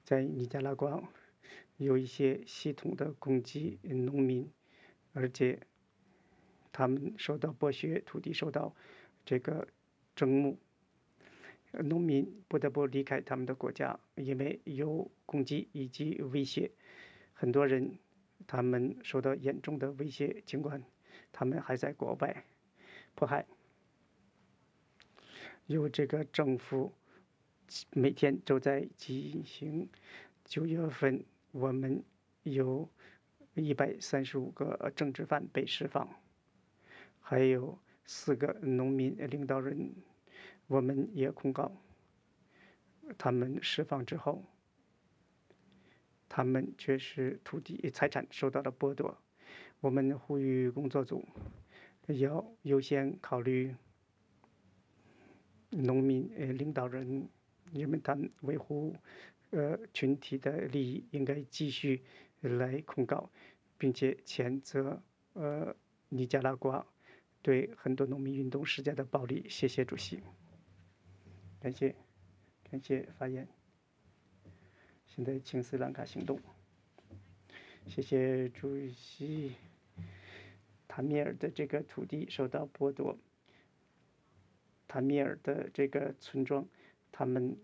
在尼加拉瓜有一些系统的攻击农民，而且他们受到剥削，土地受到这个征募，农民不得不离开他们的国家，因为有攻击以及威胁。很多人他们受到严重的威胁，尽管他们还在国外迫害。有这个政府每天都在进行。9月份我们有135个政治犯被释放，还有4个农民领导人，我们也控告他们释放之后，他们却是土地财产受到了剥夺。我们呼吁工作组要优先考虑农民领导人，因为他们维护群体的利益，应该继续来控告，并且谴责尼加拉瓜对很多农民运动施加的暴力。谢谢主席，感谢发言。现在请斯里兰卡行动。谢谢主席。塔米尔的这个土地受到剥夺，塔米尔的这个村庄，他们